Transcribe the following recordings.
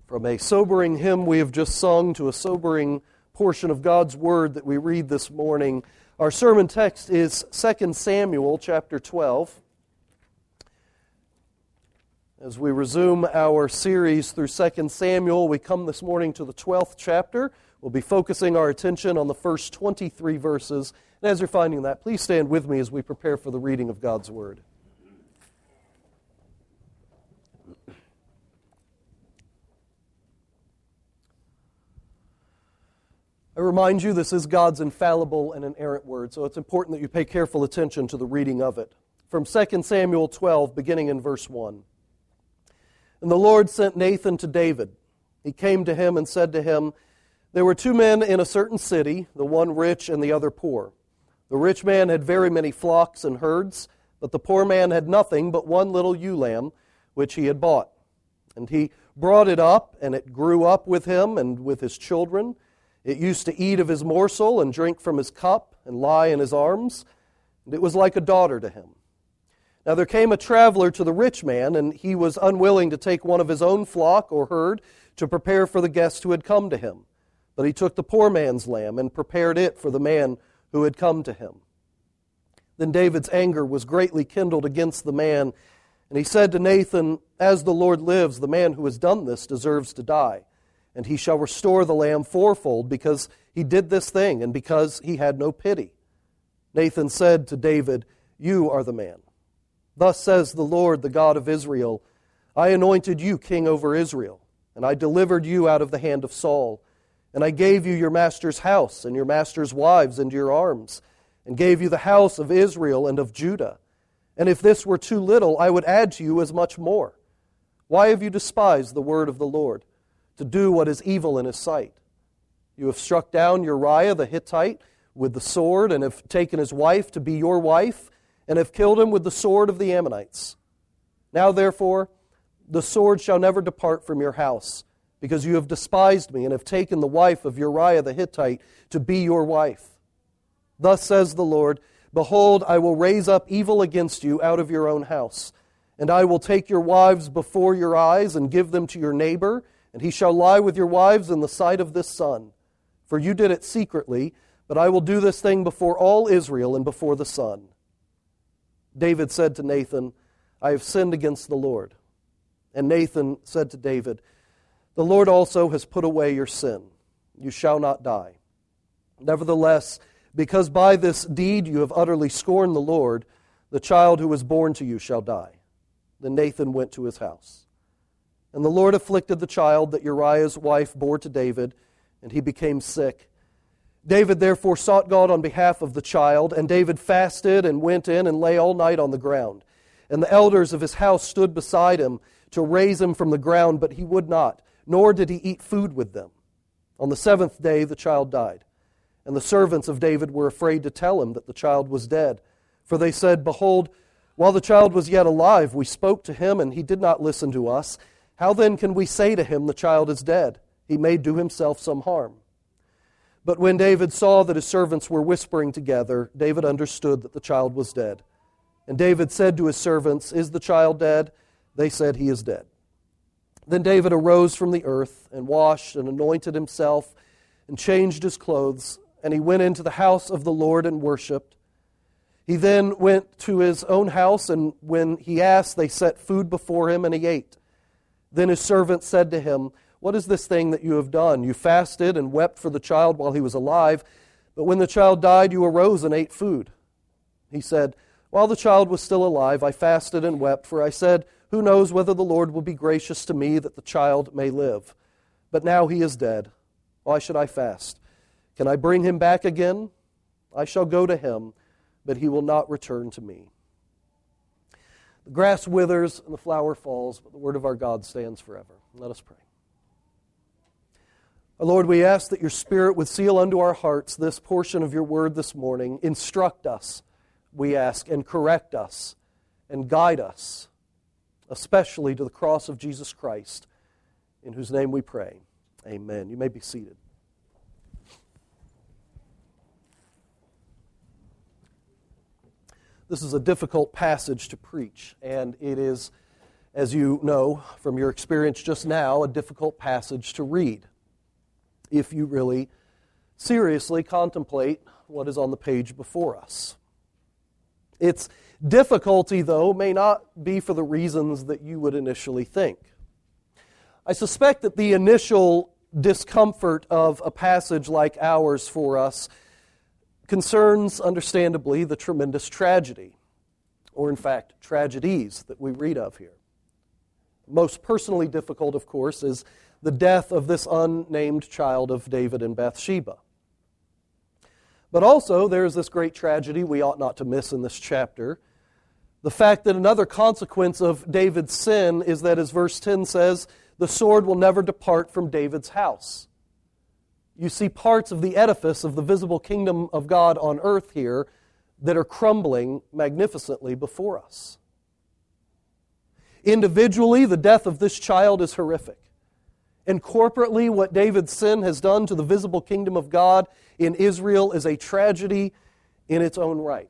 From a sobering hymn we have just sung to a sobering portion of God's Word that we read this morning, our sermon text is 2 Samuel chapter 12. As we resume our series through 2 Samuel, we come this morning to the 12th chapter. We'll be focusing our attention on the first 23 verses. And as you're finding that, please stand with me as we prepare for the reading of God's Word. I remind you, this is God's infallible and inerrant Word, so it's important that you pay careful attention to the reading of it. From 2 Samuel 12, beginning in verse 1. And the Lord sent Nathan to David. He came to him and said to him, There were two men in a certain city, the one rich and the other poor. The rich man had very many flocks and herds, but the poor man had nothing but one little ewe lamb, which he had bought. And he brought it up, and it grew up with him and with his children. It used to eat of his morsel and drink from his cup and lie in his arms, and it was like a daughter to him. Now there came a traveler to the rich man, and he was unwilling to take one of his own flock or herd to prepare for the guest who had come to him. But he took the poor man's lamb and prepared it for the man who had come to him. Then David's anger was greatly kindled against the man, and he said to Nathan, As the Lord lives, the man who has done this deserves to die. And he shall restore the lamb fourfold, because he did this thing, and because he had no pity. Nathan said to David, You are the man. Thus says the Lord, the God of Israel, I anointed you king over Israel, and I delivered you out of the hand of Saul. And I gave you your master's house and your master's wives into your arms, and gave you the house of Israel and of Judah. And if this were too little, I would add to you as much more. Why have you despised the word of the Lord, to do what is evil in his sight? You have struck down Uriah the Hittite with the sword, and have taken his wife to be your wife, and have killed him with the sword of the Ammonites. Now therefore, the sword shall never depart from your house, because you have despised me, and have taken the wife of Uriah the Hittite to be your wife. Thus says the Lord, Behold, I will raise up evil against you out of your own house, and I will take your wives before your eyes, and give them to your neighbor, and he shall lie with your wives in the sight of this sun. For you did it secretly, but I will do this thing before all Israel and before the sun. David said to Nathan, I have sinned against the Lord. And Nathan said to David, The Lord also has put away your sin. You shall not die. Nevertheless, because by this deed you have utterly scorned the Lord, the child who was born to you shall die. Then Nathan went to his house. And the Lord afflicted the child that Uriah's wife bore to David, and he became sick. David therefore sought God on behalf of the child, and David fasted and went in and lay all night on the ground. And the elders of his house stood beside him to raise him from the ground, but he would not, nor did he eat food with them. On the seventh day the child died. And the servants of David were afraid to tell him that the child was dead. For they said, Behold, while the child was yet alive, we spoke to him, and he did not listen to us. How then can we say to him, The child is dead? He may do himself some harm. But when David saw that his servants were whispering together, David understood that the child was dead. And David said to his servants, Is the child dead? They said, He is dead. Then David arose from the earth, and washed, and anointed himself, and changed his clothes, and he went into the house of the Lord and worshipped. He then went to his own house, and when he asked, they set food before him, and he ate. Then his servant said to him, What is this thing that you have done? You fasted and wept for the child while he was alive, but when the child died, you arose and ate food. He said, While the child was still alive, I fasted and wept, for I said, Who knows whether the Lord will be gracious to me that the child may live? But now he is dead. Why should I fast? Can I bring him back again? I shall go to him, but he will not return to me. The grass withers and the flower falls, but the word of our God stands forever. Let us pray. Our Lord, we ask that your Spirit would seal unto our hearts this portion of your word this morning. Instruct us, we ask, and correct us, and guide us, especially to the cross of Jesus Christ, in whose name we pray. Amen. You may be seated. This is a difficult passage to preach, and it is as you know from your experience just now, a difficult passage to read if you really seriously contemplate what is on the page before us. Its difficulty, though, may not be for the reasons that you would initially think. I suspect that the initial discomfort of a passage like ours for us concerns, understandably, the tremendous tragedy, or in fact, tragedies that we read of here. Most personally difficult, of course, is the death of this unnamed child of David and Bathsheba. But also, there is this great tragedy we ought not to miss in this chapter. The fact that another consequence of David's sin is that, as verse 10 says, the sword will never depart from David's house. You see parts of the edifice of the visible kingdom of God on earth here that are crumbling magnificently before us. Individually, the death of this child is horrific. And corporately, what David's sin has done to the visible kingdom of God in Israel is a tragedy in its own right.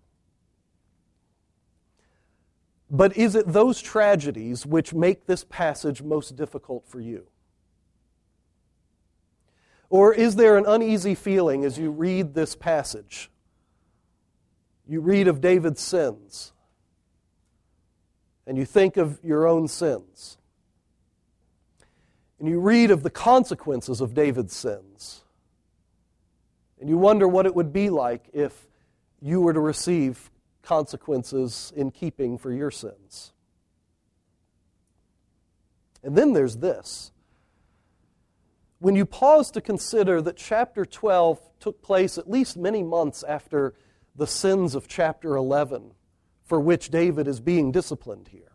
But is it those tragedies which make this passage most difficult for you? Or is there an uneasy feeling as you read this passage? You read of David's sins, and you think of your own sins. And you read of the consequences of David's sins. And you wonder what it would be like if you were to receive consequences in keeping for your sins. And then there's this. When you pause to consider that chapter 12 took place at least many months after the sins of chapter 11, for which David is being disciplined here,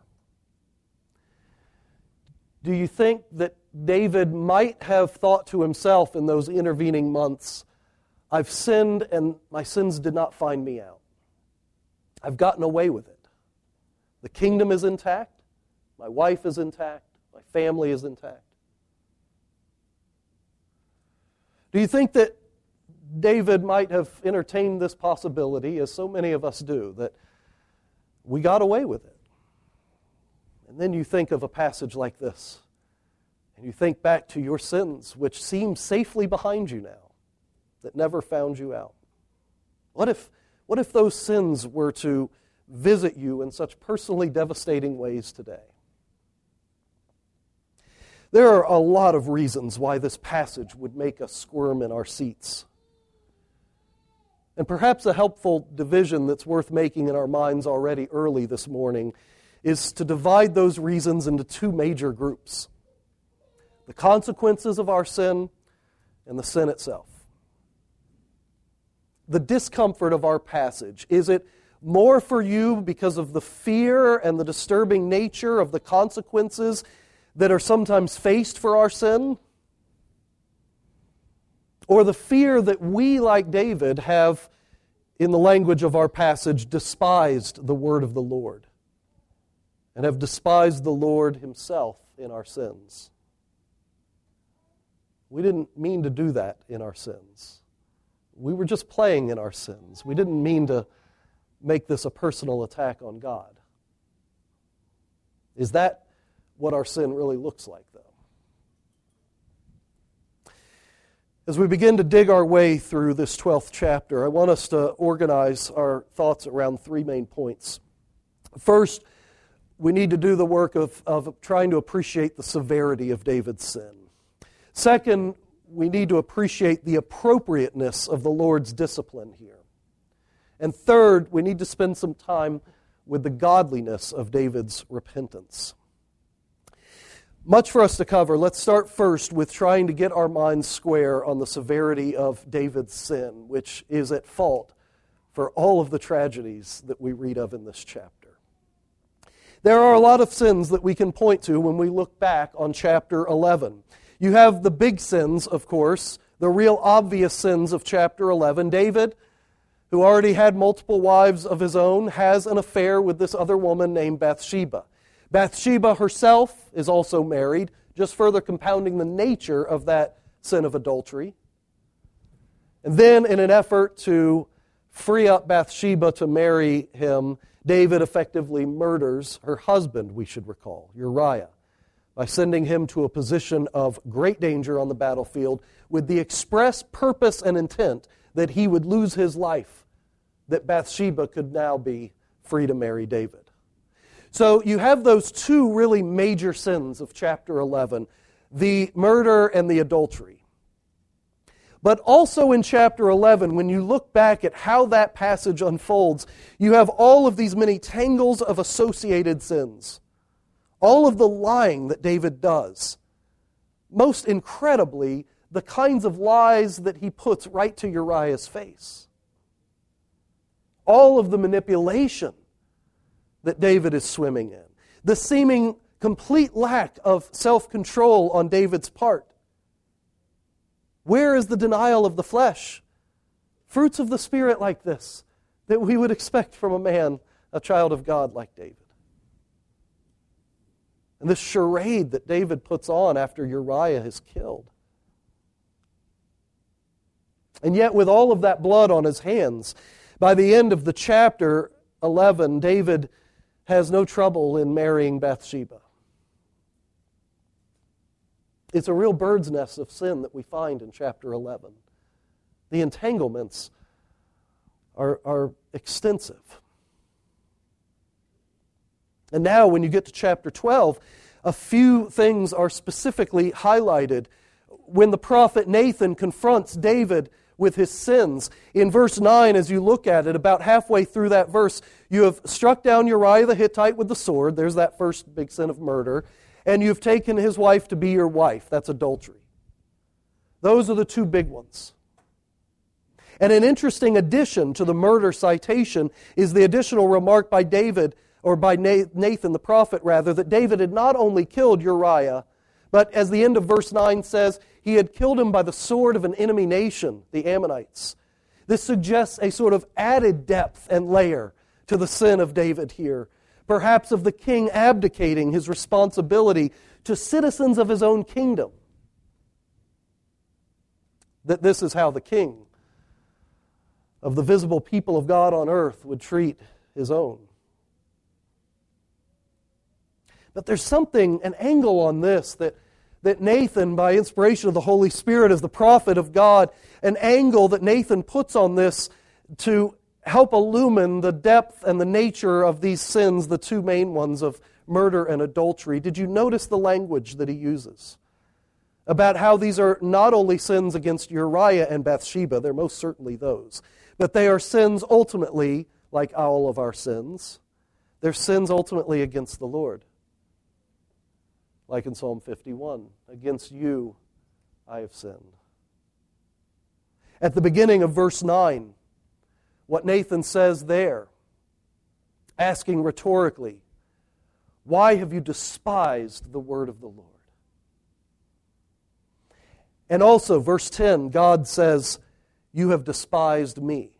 do you think that David might have thought to himself in those intervening months, I've sinned and my sins did not find me out. I've gotten away with it. The kingdom is intact. My wife is intact. My family is intact. Do you think that David might have entertained this possibility, as so many of us do, that we got away with it? And then you think of a passage like this, and you think back to your sins, which seem safely behind you now, that never found you out. What if those sins were to visit you in such personally devastating ways today? There are a lot of reasons why this passage would make us squirm in our seats. And perhaps a helpful division that's worth making in our minds already early this morning is to divide those reasons into two major groups: the consequences of our sin and the sin itself. The discomfort of our passage, is it more for you because of the fear and the disturbing nature of the consequences that are sometimes faced for our sin? Or the fear that we, like David, have, in the language of our passage, despised the word of the Lord and have despised the Lord Himself in our sins? We didn't mean to do that in our sins. We were just playing in our sins. We didn't mean to make this a personal attack on God. Is that what our sin really looks like, though? As we begin to dig our way through this 12th chapter, I want us to organize our thoughts around three main points. First, we need to do the work of trying to appreciate the severity of David's sin. Second, we need to appreciate the appropriateness of the Lord's discipline here. And third, we need to spend some time with the godliness of David's repentance. Much for us to cover. Let's start first with trying to get our minds square on the severity of David's sin, which is at fault for all of the tragedies that we read of in this chapter. There are a lot of sins that we can point to when we look back on chapter 11. You have the big sins, of course, the real obvious sins of chapter 11. David, who already had multiple wives of his own, has an affair with this other woman named Bathsheba. Bathsheba herself is also married, just further compounding the nature of that sin of adultery. And then, in an effort to free up Bathsheba to marry him, David effectively murders her husband, we should recall, Uriah, by sending him to a position of great danger on the battlefield with the express purpose and intent that he would lose his life, that Bathsheba could now be free to marry David. So you have those two really major sins of chapter 11, the murder and the adultery. But also in chapter 11, when you look back at how that passage unfolds, you have all of these many tangles of associated sins. All of the lying that David does. Most incredibly, the kinds of lies that he puts right to Uriah's face. All of the manipulation that David is swimming in. The seeming complete lack of self-control on David's part. Where is the denial of the flesh? Fruits of the Spirit like this, that we would expect from a man, a child of God like David. And this charade that David puts on after Uriah is killed. And yet with all of that blood on his hands, by the end of the chapter 11, David has no trouble in marrying Bathsheba. It's a real bird's nest of sin that we find in chapter 11. The entanglements are extensive. And now when you get to chapter 12, a few things are specifically highlighted. When the prophet Nathan confronts David with his sins, in verse 9, as you look at it, about halfway through that verse, you have struck down Uriah the Hittite with the sword. There's that first big sin of murder. And you've taken his wife to be your wife. That's adultery. Those are the two big ones. And an interesting addition to the murder citation is the additional remark by David, or by Nathan the prophet rather, that David had not only killed Uriah, but as the end of verse 9 says, he had killed him by the sword of an enemy nation, the Ammonites. This suggests a sort of added depth and layer to the sin of David here. Perhaps of the king abdicating his responsibility to citizens of his own kingdom. That this is how the king of the visible people of God on earth would treat his own. But there's something, an angle on this that Nathan, by inspiration of the Holy Spirit as the prophet of God, an angle that Nathan puts on this to help illumine the depth and the nature of these sins, the two main ones of murder and adultery. Did you notice the language that he uses? About how these are not only sins against Uriah and Bathsheba, they're most certainly those, but they are sins ultimately, like all of our sins, they're sins ultimately against the Lord. Like in Psalm 51, against you I have sinned. At the beginning of verse 9, what Nathan says there, asking rhetorically, why have you despised the word of the Lord? And also, verse 10, God says, you have despised me.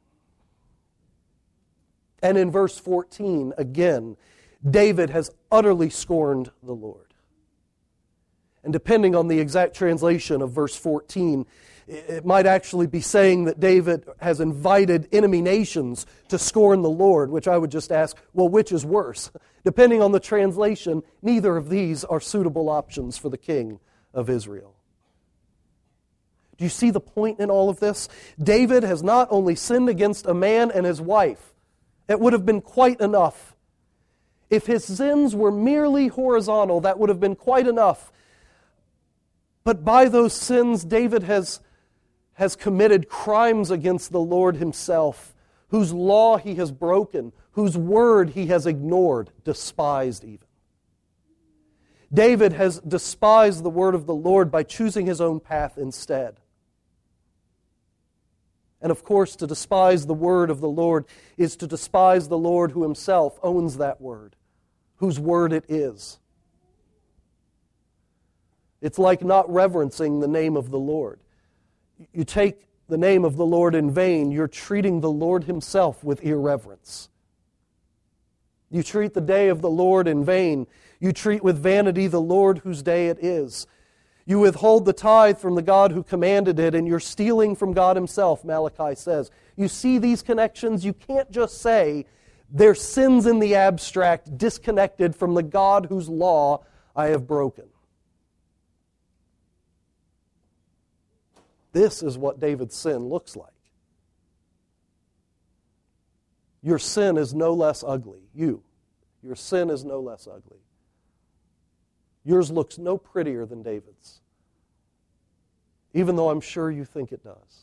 And in verse 14, again, David has utterly scorned the Lord. And depending on the exact translation of verse 14, it might actually be saying that David has invited enemy nations to scorn the Lord, which I would just ask, well, which is worse? Depending on the translation, neither of these are suitable options for the king of Israel. Do you see the point in all of this? David has not only sinned against a man and his wife. It would have been quite enough. If his sins were merely horizontal, that would have been quite enough. But by those sins, David has committed crimes against the Lord himself, whose law he has broken, whose word he has ignored, despised even. David has despised the word of the Lord by choosing his own path instead. And of course, to despise the word of the Lord is to despise the Lord who himself owns that word, whose word it is. It's like not reverencing the name of the Lord. You take the name of the Lord in vain, you're treating the Lord himself with irreverence. You treat the day of the Lord in vain. You treat with vanity the Lord whose day it is. You withhold the tithe from the God who commanded it, and you're stealing from God himself, Malachi says. You see these connections? You can't just say, They're sins in the abstract, disconnected from the God whose law I have broken. This is what David's sin looks like. Your sin is no less ugly. Your sin is no less ugly. Yours looks no prettier than David's, even though I'm sure you think it does.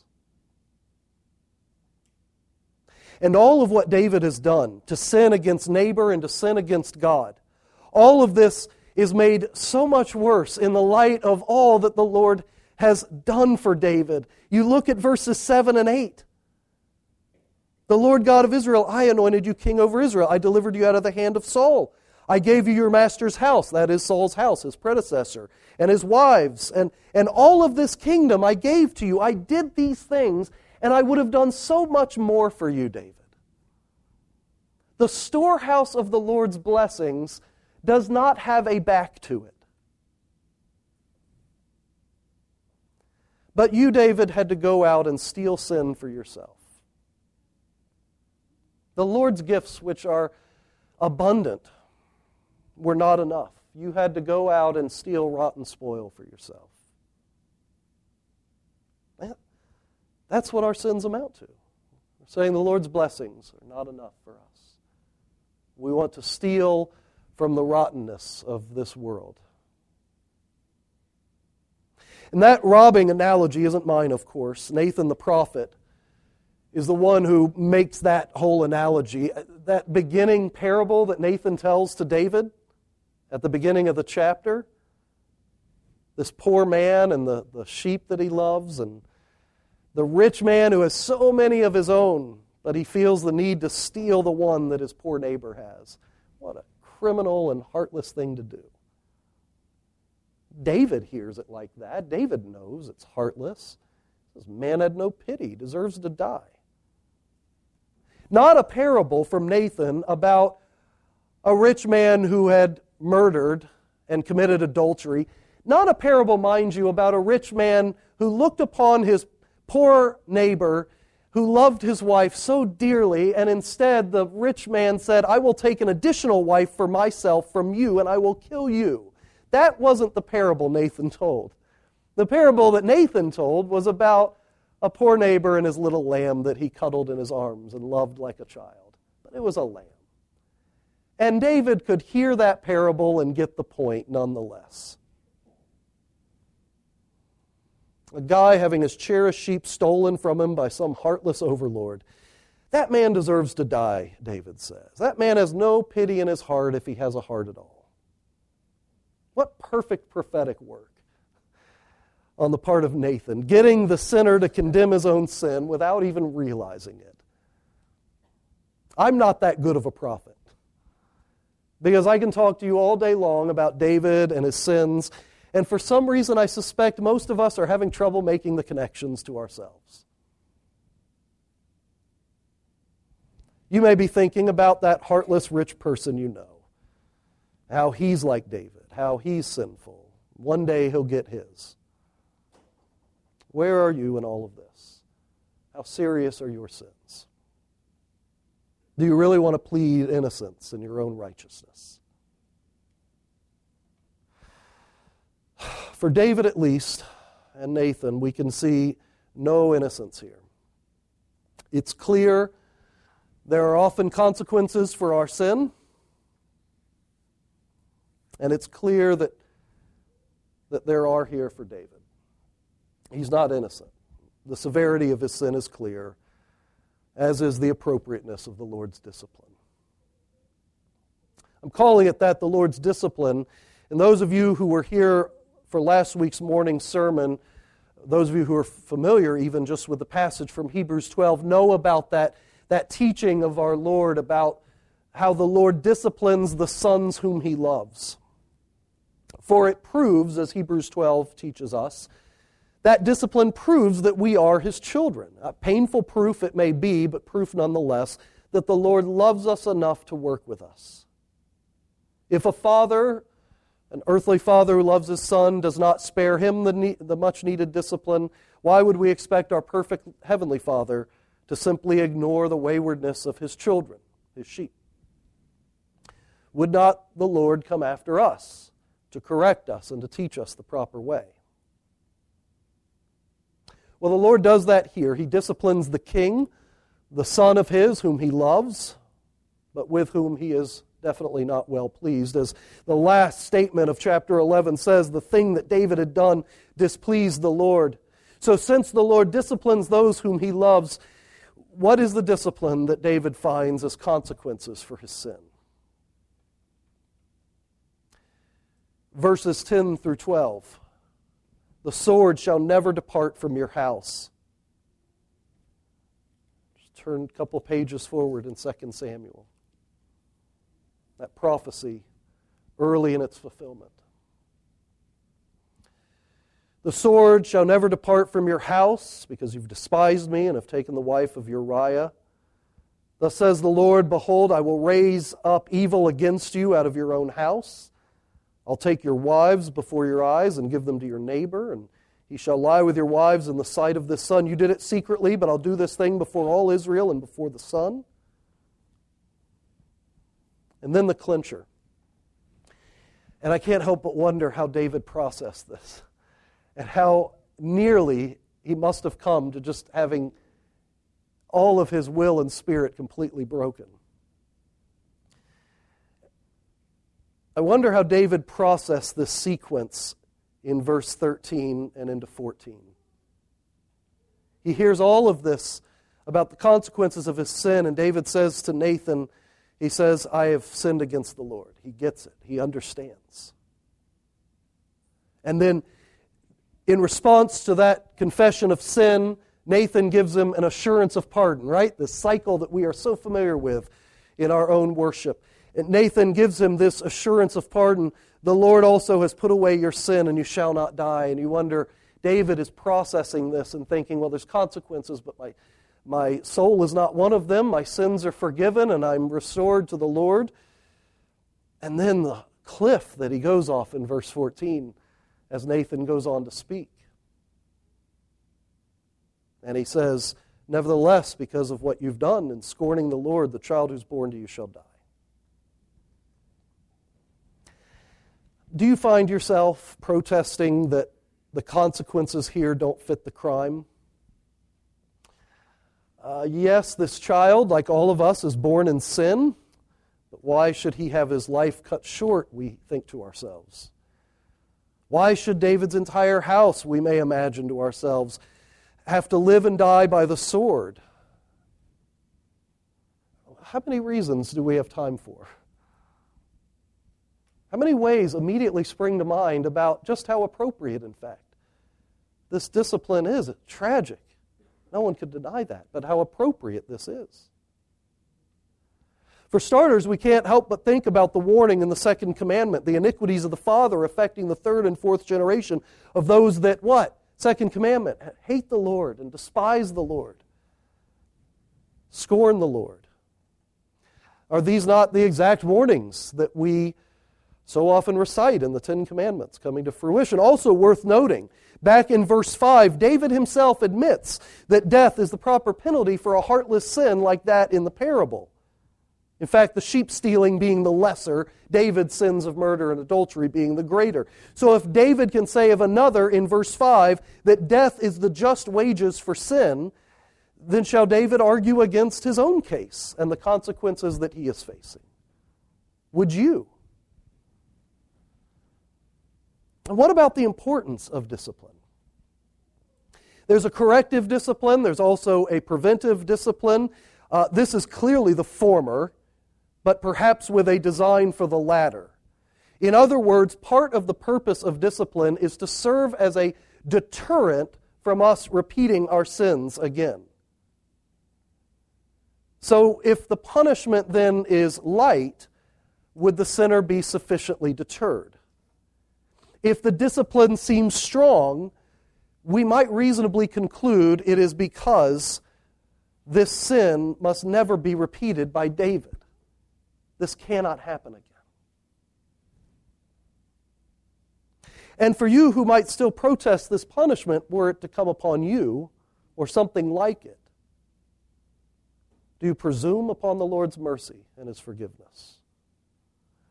And all of what David has done to sin against neighbor and to sin against God, all of this is made so much worse in the light of all that the Lord has done for David. You look at verses 7 and 8. The Lord God of Israel, I anointed you king over Israel. I delivered you out of the hand of Saul. I gave you your master's house, that is Saul's house, his predecessor, and his wives, and all of this kingdom I gave to you. I did these things, and I would have done so much more for you, David. The storehouse of the Lord's blessings does not have a back to it. But you, David, had to go out and steal sin for yourself. The Lord's gifts, which are abundant, were not enough. You had to go out and steal rotten spoil for yourself. That's what our sins amount to. We're saying the Lord's blessings are not enough for us. We want to steal from the rottenness of this world. And that robbing analogy isn't mine, of course. Nathan the prophet is the one who makes that whole analogy. That beginning parable that Nathan tells to David at the beginning of the chapter, this poor man and the sheep that he loves, and the rich man who has so many of his own, but he feels the need to steal the one that his poor neighbor has. What a criminal and heartless thing to do. David hears it like that. David knows it's heartless. This man had no pity, deserves to die. Not a parable from Nathan about a rich man who had murdered and committed adultery. Not a parable, mind you, about a rich man who looked upon his poor neighbor who loved his wife so dearly, and instead the rich man said, I will take an additional wife for myself from you, and I will kill you. That wasn't the parable Nathan told. The parable that Nathan told was about a poor neighbor and his little lamb that he cuddled in his arms and loved like a child. But it was a lamb. And David could hear that parable and get the point nonetheless. A guy having his cherished sheep stolen from him by some heartless overlord. That man deserves to die, David says. That man has no pity in his heart if he has a heart at all. What perfect prophetic work on the part of Nathan, getting the sinner to condemn his own sin without even realizing it. I'm not that good of a prophet, because I can talk to you all day long about David and his sins, and for some reason I suspect most of us are having trouble making the connections to ourselves. You may be thinking about that heartless rich person you know, how he's like David, how he's sinful. One day he'll get his. Where are you in all of this? How serious are your sins? Do you really want to plead innocence in your own righteousness? For David at least, and Nathan, we can see no innocence here. It's clear there are often consequences for our sin, and it's clear that there are here for David. He's not innocent. The severity of his sin is clear, as is the appropriateness of the Lord's discipline. I'm calling it that, the Lord's discipline. And those of you who were here for last week's morning sermon, those of you who are familiar even just with the passage from Hebrews 12, know about that teaching of our Lord about how the Lord disciplines the sons whom He loves. For it proves, as Hebrews 12 teaches us, that discipline proves that we are His children. A painful proof it may be, but proof nonetheless, that the Lord loves us enough to work with us. If a father, an earthly father who loves his son, does not spare him the much-needed discipline, why would we expect our perfect heavenly Father to simply ignore the waywardness of His children, His sheep? would not the Lord come after us to correct us and to teach us the proper way? Well, the Lord does that here. He disciplines the king, the son of his whom he loves, but with whom he is definitely not well pleased. As the last statement of chapter 11 says, the thing that David had done displeased the Lord. So since the Lord disciplines those whom he loves, what is the discipline that David finds as consequences for his sin? Verses 10 through 12. The sword shall never depart from your house. Just turn a couple pages forward in 2 Samuel. That prophecy early in its fulfillment. The sword shall never depart from your house, because you've despised me and have taken the wife of Uriah. Thus says the Lord, behold, I will raise up evil against you out of your own house. I'll take your wives before your eyes and give them to your neighbor, and he shall lie with your wives in the sight of the sun. You did it secretly, but I'll do this thing before all Israel and before the sun. And then the clincher. And I can't help but wonder how David processed this, and how nearly he must have come to just having all of his will and spirit completely broken. I wonder how David processed this sequence in verse 13 and into 14. He hears all of this about the consequences of his sin, and David says to Nathan, he says, I have sinned against the Lord. He gets it. He understands. And then, in response to that confession of sin, Nathan gives him an assurance of pardon, right? This cycle that we are so familiar with in our own worship. And Nathan gives him this assurance of pardon. The Lord also has put away your sin and you shall not die. And you wonder, David is processing this and thinking, well, there's consequences, but my soul is not one of them. My sins are forgiven and I'm restored to the Lord. And then the cliff that he goes off in verse 14 as Nathan goes on to speak. And he says, nevertheless, because of what you've done in scorning the Lord, the child who's born to you shall die. Do you find yourself protesting that the consequences here don't fit the crime? Yes, this child, like all of us, is born in sin, but why should he have his life cut short, we think to ourselves? Why should David's entire house, we may imagine to ourselves, have to live and die by the sword? How many reasons do we have time for? How many ways immediately spring to mind about just how appropriate, in fact, this discipline is? It's tragic. No one could deny that, but how appropriate this is. For starters, we can't help but think about the warning in the second commandment, the iniquities of the father affecting the third and fourth generation of those that, what? Second commandment, hate the Lord and despise the Lord, scorn the Lord. Are these not the exact warnings that we so often recite in the Ten Commandments coming to fruition? Also worth noting, back in verse 5, David himself admits that death is the proper penalty for a heartless sin like that in the parable. In fact, the sheep stealing being the lesser, David's sins of murder and adultery being the greater. So if David can say of another in verse 5 that death is the just wages for sin, then shall David argue against his own case and the consequences that he is facing? Would you? And what about the importance of discipline? There's a corrective discipline. There's also a preventive discipline. This is clearly the former, but perhaps with a design for the latter. In other words, part of the purpose of discipline is to serve as a deterrent from us repeating our sins again. So if the punishment then is light, would the sinner be sufficiently deterred? If the discipline seems strong, we might reasonably conclude it is because this sin must never be repeated by David. This cannot happen again. And for you who might still protest this punishment were it to come upon you, or something like it, do you presume upon the Lord's mercy and His forgiveness?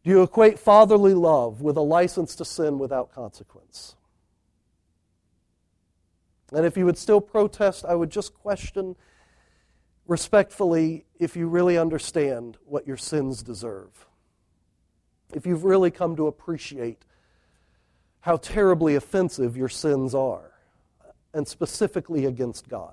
You equate fatherly love with a license to sin without consequence. And if you would still protest, I would just question respectfully if you really understand what your sins deserve. If you've really come to appreciate how terribly offensive your sins are, and specifically against God.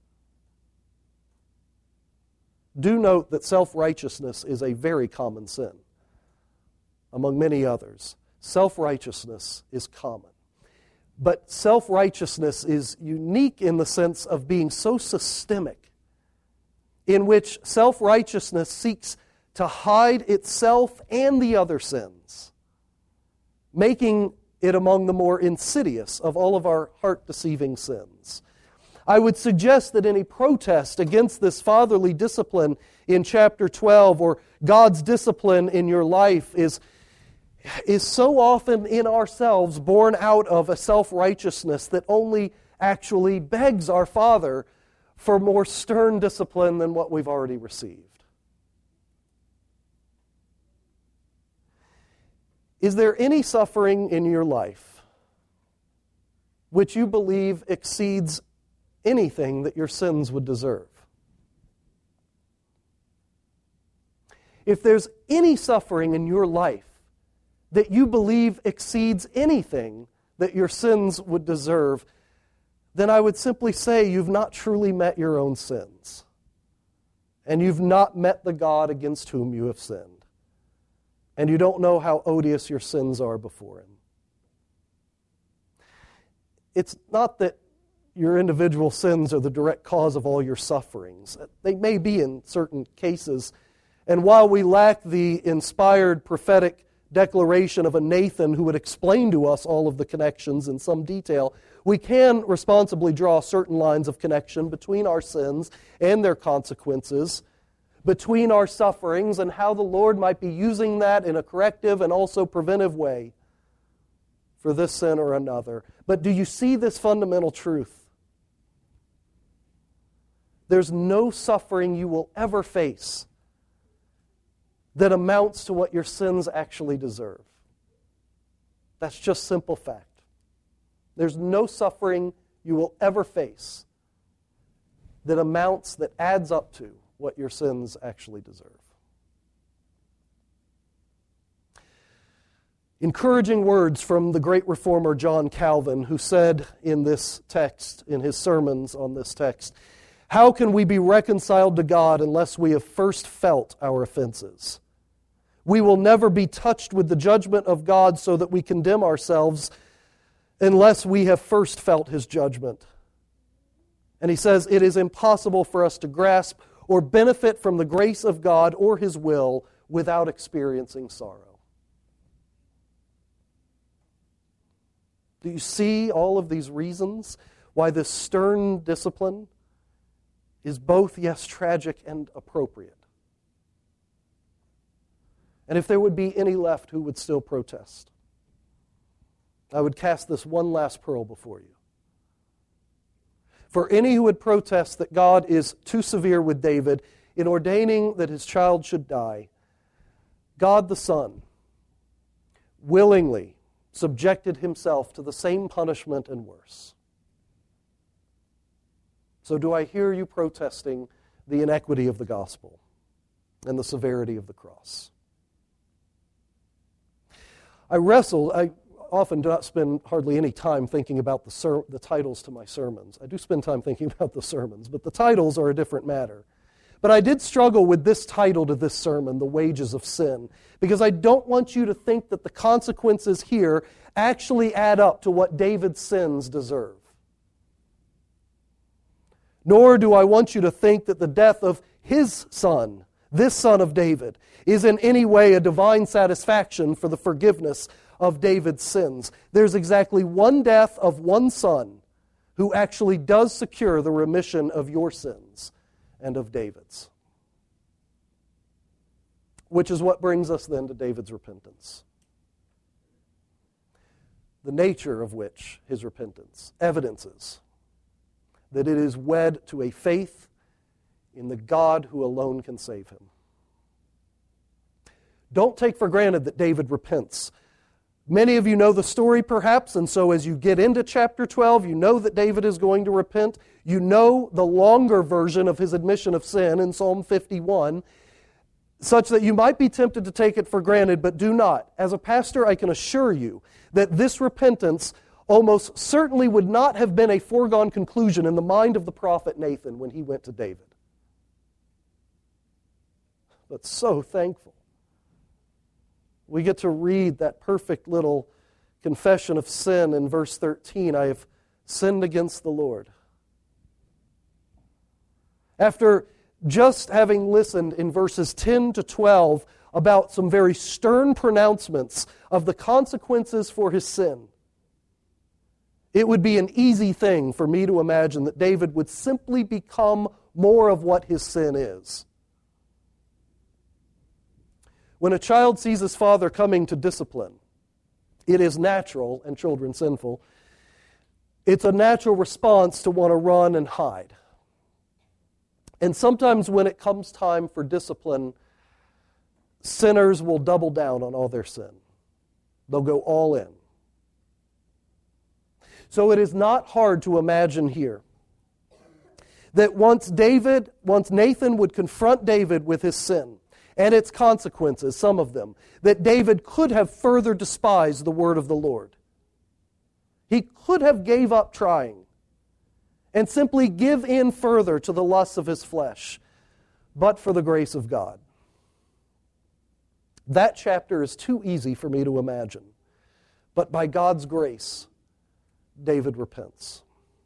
Do note that self-righteousness is a very common sin. Among many others, self-righteousness is common. But self-righteousness is unique in the sense of being so systemic, in which self-righteousness seeks to hide itself and the other sins, making it among the more insidious of all of our heart-deceiving sins. I would suggest that any protest against this fatherly discipline in chapter 12 or God's discipline in your life is so often in ourselves born out of a self-righteousness that only actually begs our Father for more stern discipline than what we've already received. Is there any suffering in your life which you believe exceeds anything that your sins would deserve? If there's any suffering in your life that you believe exceeds anything that your sins would deserve, then I would simply say you've not truly met your own sins. And you've not met the God against whom you have sinned. And you don't know how odious your sins are before Him. It's not that your individual sins are the direct cause of all your sufferings. They may be in certain cases. And while we lack the inspired prophetic declaration of a Nathan who would explain to us all of the connections in some detail, we can responsibly draw certain lines of connection between our sins and their consequences, between our sufferings and how the Lord might be using that in a corrective and also preventive way for this sin or another. But do you see this fundamental truth? There's no suffering you will ever face that amounts to what your sins actually deserve. That's just simple fact. There's no suffering you will ever face that adds up to what your sins actually deserve. Encouraging words from the great reformer John Calvin, who said in this text, in his sermons on this text, "How can we be reconciled to God unless we have first felt our offenses? We will never be touched with the judgment of God so that we condemn ourselves unless we have first felt His judgment." And he says, "It is impossible for us to grasp or benefit from the grace of God or His will without experiencing sorrow." Do you see all of these reasons why this stern discipline is both, yes, tragic and appropriate? And if there would be any left who would still protest, I would cast this one last pearl before you. For any who would protest that God is too severe with David in ordaining that his child should die, God the Son willingly subjected Himself to the same punishment and worse. So do I hear you protesting the inequity of the gospel and the severity of the cross? I often do not spend hardly any time thinking about the titles to my sermons. I do spend time thinking about the sermons, but the titles are a different matter. But I did struggle with this title to this sermon, The Wages of Sin, because I don't want you to think that the consequences here actually add up to what David's sins deserve. Nor do I want you to think that the death of his son, this son of David, is in any way a divine satisfaction for the forgiveness of David's sins. There's exactly one death of one son who actually does secure the remission of your sins and of David's. Which is what brings us then to David's repentance. The nature of which his repentance evidences that it is wed to a faith in the God who alone can save him. Don't take for granted that David repents. Many of you know the story perhaps, and so as you get into chapter 12, you know that David is going to repent. You know the longer version of his admission of sin in Psalm 51, such that you might be tempted to take it for granted, but do not. As a pastor, I can assure you that this repentance almost certainly would not have been a foregone conclusion in the mind of the prophet Nathan when he went to David. But so thankful. We get to read that perfect little confession of sin in verse 13. I have sinned against the Lord. After just having listened in verses 10 to 12 about some very stern pronouncements of the consequences for his sin, it would be an easy thing for me to imagine that David would simply become more of what his sin is. When a child sees his father coming to discipline, it is natural, and children sinful, it's a natural response to want to run and hide. And sometimes when it comes time for discipline, sinners will double down on all their sin. They'll go all in. So it is not hard to imagine here that once Nathan would confront David with his sin and its consequences, some of them, that David could have further despised the word of the Lord. He could have gave up trying and simply give in further to the lusts of his flesh, but for the grace of God. That chapter is too easy for me to imagine. But by God's grace, David repents.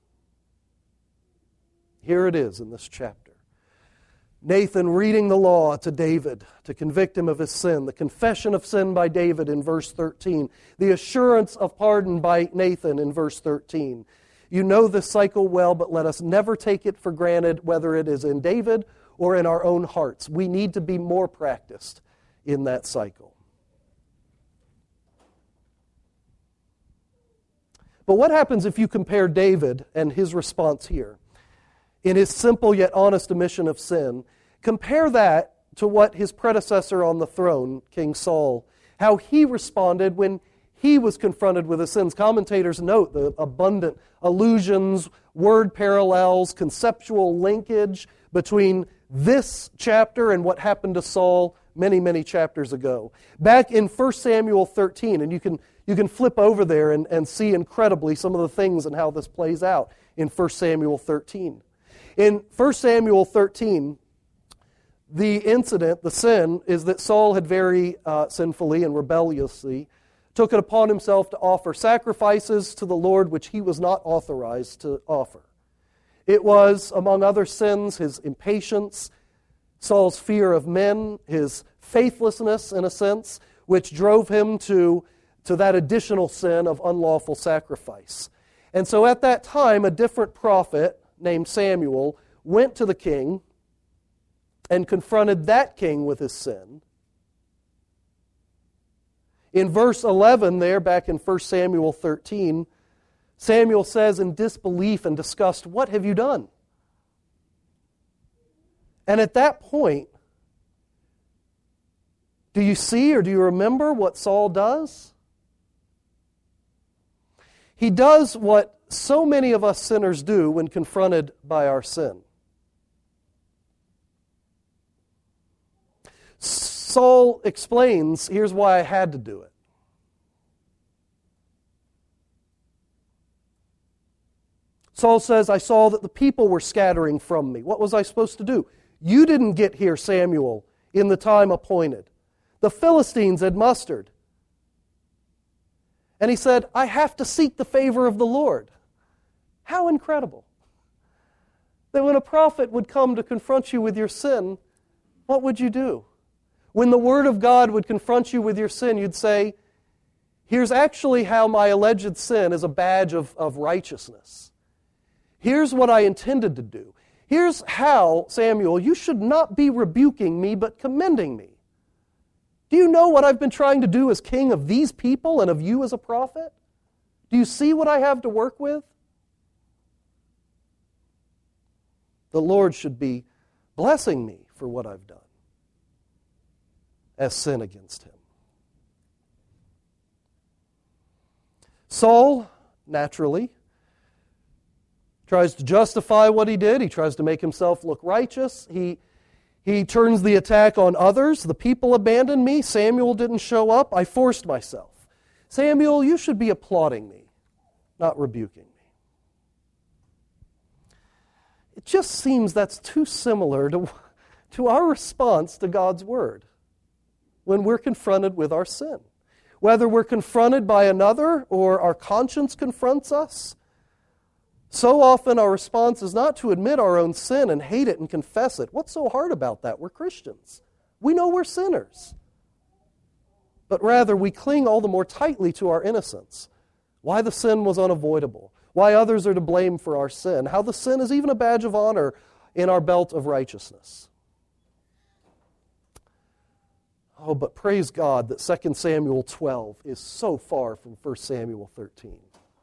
Here it is in this chapter. Nathan reading the law to David to convict him of his sin, the confession of sin by David in verse 13, the assurance of pardon by Nathan in verse 13. You know this cycle well, but let us never take it for granted, whether it is in David or in our own hearts. We need to be more practiced in that cycle. But what happens if you compare David and his response here in his simple yet honest admission of sin? Compare that to what his predecessor on the throne, King Saul, how he responded when he was confronted with his sins. Commentators note the abundant allusions, word parallels, conceptual linkage between this chapter and what happened to Saul many, many chapters ago. Back in 1 Samuel 13, and you can flip over there and see incredibly some of the things and how this plays out in 1 Samuel 13. In 1 Samuel 13, the incident, the sin, is that Saul had very sinfully and rebelliously took it upon himself to offer sacrifices to the Lord which he was not authorized to offer. It was, among other sins, his impatience, Saul's fear of men, his faithlessness, in a sense, which drove him to that additional sin of unlawful sacrifice. And so at that time, a different prophet named Samuel went to the king and confronted that king with his sin. In verse 11 there, back in 1 Samuel 13, Samuel says in disbelief and disgust, "What have you done?" And at that point, do you see or do you remember what Saul does? He does what so many of us sinners do when confronted by our sin. Saul explains, here's why I had to do it. Saul says, I saw that the people were scattering from me. What was I supposed to do? You didn't get here, Samuel, in the time appointed. The Philistines had mustered. And he said, I have to seek the favor of the Lord. How incredible. That when a prophet would come to confront you with your sin, what would you do? When the Word of God would confront you with your sin, you'd say, here's actually how my alleged sin is a badge of righteousness. Here's what I intended to do. Here's how, Samuel, you should not be rebuking me, but commending me. Do you know what I've been trying to do as king of these people and of you as a prophet? Do you see what I have to work with? The Lord should be blessing me for what I've done. as sin against him. Saul, naturally, tries to justify what he did. He tries to make himself look righteous. He turns the attack on others. The people abandoned me. Samuel didn't show up. I forced myself. Samuel, you should be applauding me, not rebuking me. It just seems that's too similar to our response to God's Word when we're confronted with our sin. Whether we're confronted by another or our conscience confronts us, so often our response is not to admit our own sin and hate it and confess it. What's so hard about that? We're Christians. We know we're sinners. But rather, we cling all the more tightly to our innocence. Why the sin was unavoidable. Why others are to blame for our sin. How the sin is even a badge of honor in our belt of righteousness. Oh, but praise God that 2 Samuel 12 is so far from 1 Samuel 13.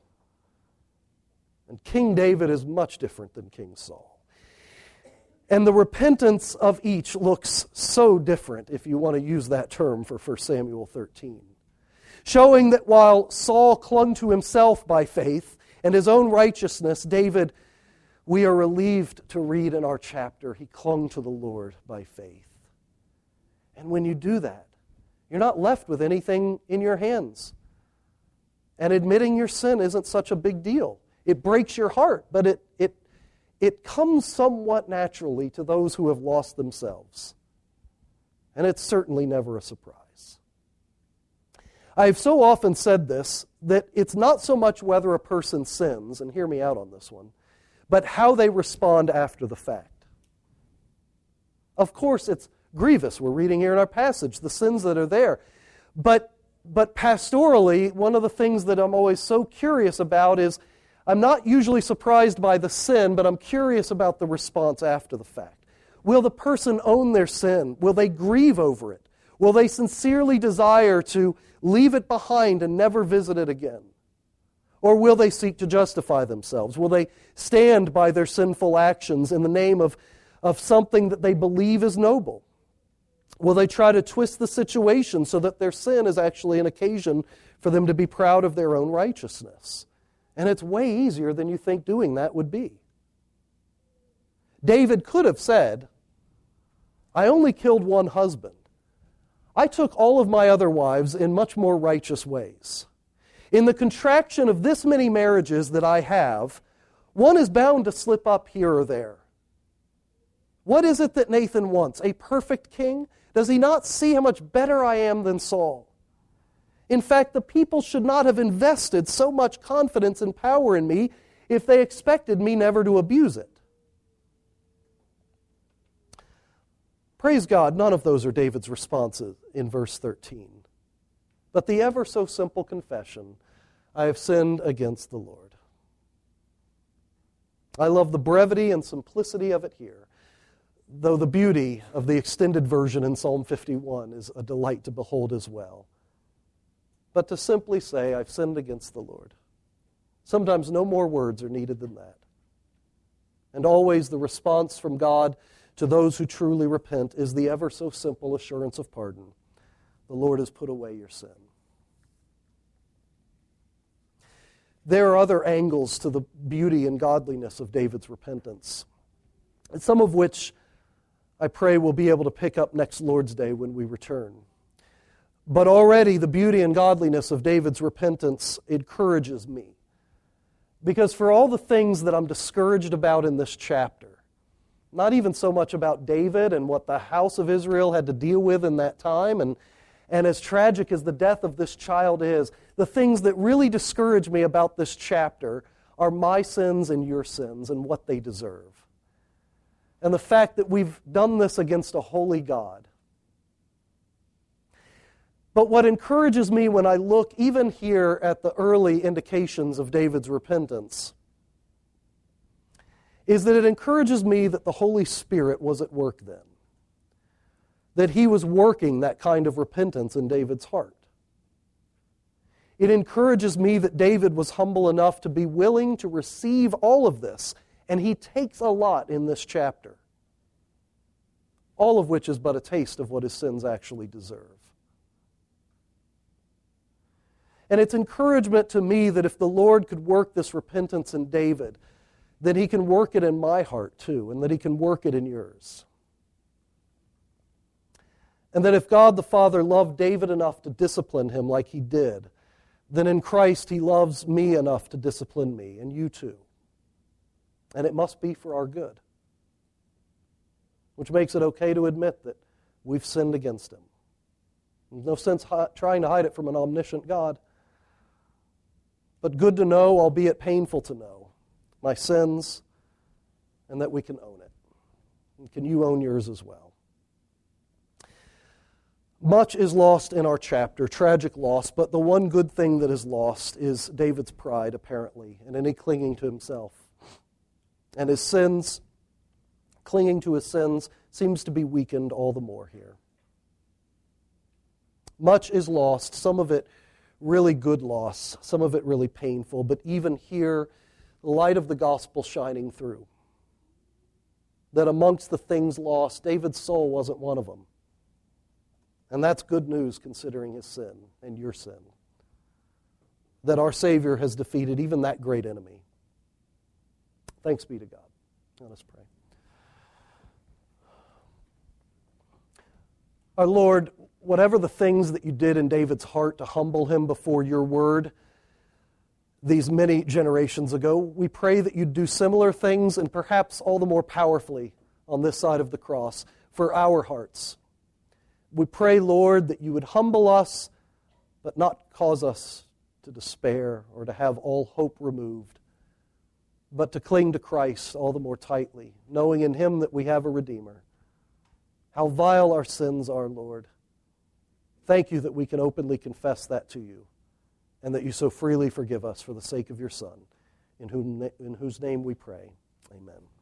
And King David is much different than King Saul. And the repentance of each looks so different, if you want to use that term for 1 Samuel 13. Showing that while Saul clung to himself by faith and his own righteousness, David, we are relieved to read in our chapter, he clung to the Lord by faith. And when you do that, you're not left with anything in your hands. And admitting your sin isn't such a big deal. It breaks your heart, but it comes somewhat naturally to those who have lost themselves. And it's certainly never a surprise. I have so often said this, that it's not so much whether a person sins, and hear me out on this one, but how they respond after the fact. Of course, it's grievous. We're reading here in our passage the sins that are there. But pastorally, one of the things that I'm always so curious about is I'm not usually surprised by the sin, but I'm curious about the response after the fact. Will the person own their sin? Will they grieve over it? Will they sincerely desire to leave it behind and never visit it again? Or will they seek to justify themselves? Will they stand by their sinful actions in the name of something that they believe is noble? Will they try to twist the situation so that their sin is actually an occasion for them to be proud of their own righteousness? And it's way easier than you think doing that would be. David could have said, I only killed one husband. I took all of my other wives in much more righteous ways. In the contraction of this many marriages that I have, one is bound to slip up here or there. What is it that Nathan wants? A perfect king? Does he not see how much better I am than Saul? In fact, the people should not have invested so much confidence and power in me if they expected me never to abuse it. Praise God, none of those are David's responses in verse 13. But the ever so simple confession, I have sinned against the Lord. I love the brevity and simplicity of it here, though the beauty of the extended version in Psalm 51 is a delight to behold as well. But to simply say, I've sinned against the Lord. Sometimes no more words are needed than that. And always the response from God to those who truly repent is the ever so simple assurance of pardon. The Lord has put away your sin. There are other angles to the beauty and godliness of David's repentance, some of which I pray we'll be able to pick up next Lord's Day when we return. But already the beauty and godliness of David's repentance encourages me. Because for all the things that I'm discouraged about in this chapter, not even so much about David and what the house of Israel had to deal with in that time, and as tragic as the death of this child is, the things that really discourage me about this chapter are my sins and your sins and what they deserve. And the fact that we've done this against a holy God. But what encourages me when I look even here at the early indications of David's repentance is that it encourages me that the Holy Spirit was at work then. That He was working that kind of repentance in David's heart. It encourages me that David was humble enough to be willing to receive all of this, and he takes a lot in this chapter. all of which is but a taste of what his sins actually deserve. And it's encouragement to me that if the Lord could work this repentance in David, that he can work it in my heart too, and that he can work it in yours. And that if God the Father loved David enough to discipline him like he did, then in Christ he loves me enough to discipline me, and you too. And it must be for our good, which makes it okay to admit that we've sinned against him. There's no sense trying to hide it from an omniscient God. But good to know, albeit painful to know, my sins, and that we can own it. And can you own yours as well? Much is lost in our chapter, tragic loss, but the one good thing that is lost is David's pride, apparently, and any clinging to himself. And his sins, clinging to his sins, seems to be weakened all the more here. Much is lost, some of it really good loss, some of it really painful, but even here, the light of the gospel shining through. That amongst the things lost, David's soul wasn't one of them. And that's good news considering his sin and your sin. That our Savior has defeated even that great enemy. Thanks be to God. Let us pray. Our Lord, whatever the things that you did in David's heart to humble him before your word these many generations ago, we pray that you'd do similar things and perhaps all the more powerfully on this side of the cross for our hearts. We pray, Lord, that you would humble us, but not cause us to despair or to have all hope removed, but to cling to Christ all the more tightly, knowing in him that we have a Redeemer. How vile our sins are, Lord. Thank you that we can openly confess that to you, and that you so freely forgive us for the sake of your Son, in whose name we pray. Amen.